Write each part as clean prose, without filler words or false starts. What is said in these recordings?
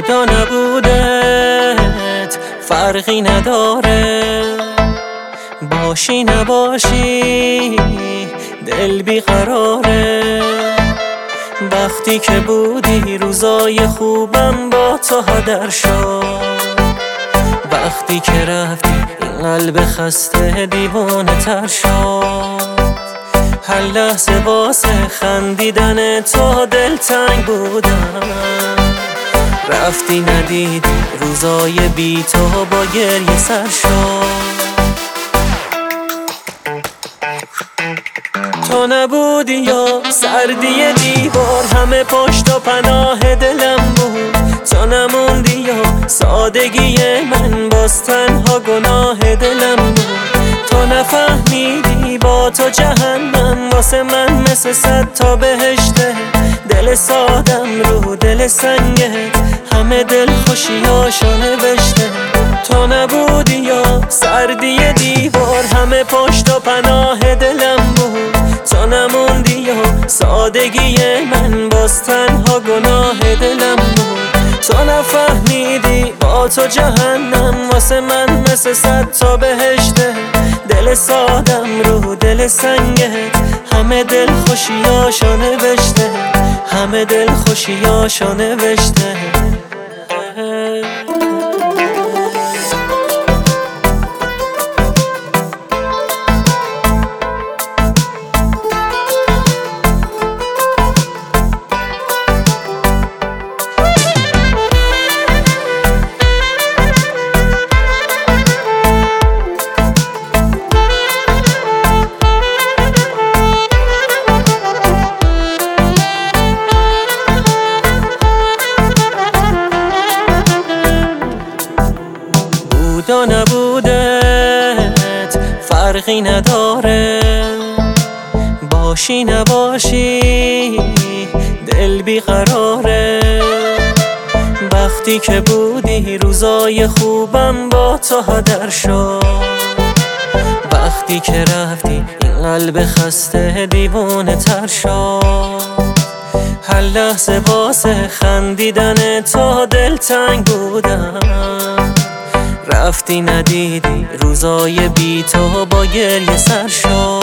و نبودت فرقی نداره، باشی نباشی دل بیقراره. وقتی که بودی روزای خوبم با تو هدر شد، وقتی که رفتی این قلب خسته دیوانه تر شد. هر لحظه واسه خندیدن تو دلتنگ بودم، رفتی ندیدی روزای بی تو با گریه سر شد. تو نبودی یا سردی دیوار، همه پشت و پناه دلم بود. تو نموندی یا سادگی من، باز تنها گناه دلم بود. تو نفهمیدی با تو جهنم واسه من مثل 100 تا بهشته. دل سادم رو دل سنگت همه دل خوشیاشو نوشته. تو نبودی یا سردی دیوار، همه پشت و پناه دلم بود. تو نموندی یا سادگی من، باز تنها گناه دلم بود. تو نفهمیدی با تو جهنم واسه من مثل 100 تا بهشته. دل سادم رو دل سنگت همه دل خوشیاشو نوشته، همه دل خوشیاشو نوشته. و نبودت فرقی نداره، باشی نباشی دل بیقراره. وقتی که بودی روزای خوبم با تو هدر شد، وقتی که رفتی این قلب خسته دیوانه تر شد. هر لحظه واسه خندیدن تو دلتنگ بودم، رفتی ندیدی روزای بی تو با گریه سر شد.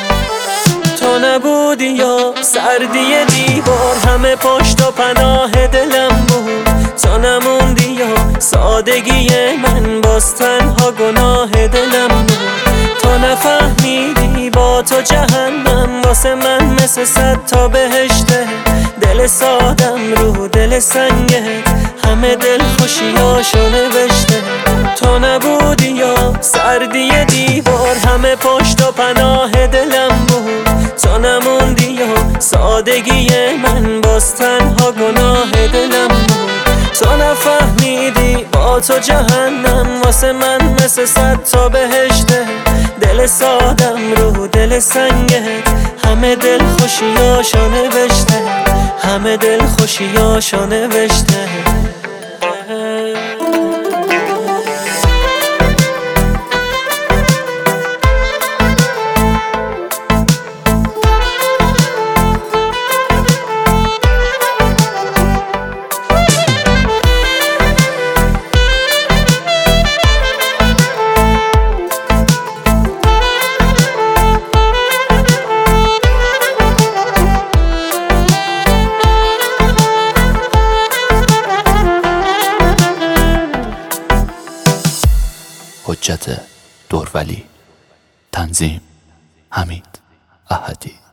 تو نبودی یا سردی دیوار، همه پشت و پناه دلم بود. تو نموندی یا سادگی من، باز تنها گناه دلم بود. تو نفهمیدی با تو جهنم واسه من مثل 100 تا بهشته. دل سادم رو دل سنگت همه دل خوشیاشو نوشته. تو نبودی یا سردی دیوار، همه پشت و پناه دلم بود. تو نموندی یا سادگی من، باز تنها گناه دلم بود. تو نفهمیدی با تو جهنم واسه من مثل 100 تا بهشته. دل سادم رو دل سنگت همه دل خوشیاشو نوشته، همه دل خوشیاشو نوشته. حجت دورولی. تنظیم حمید احدی.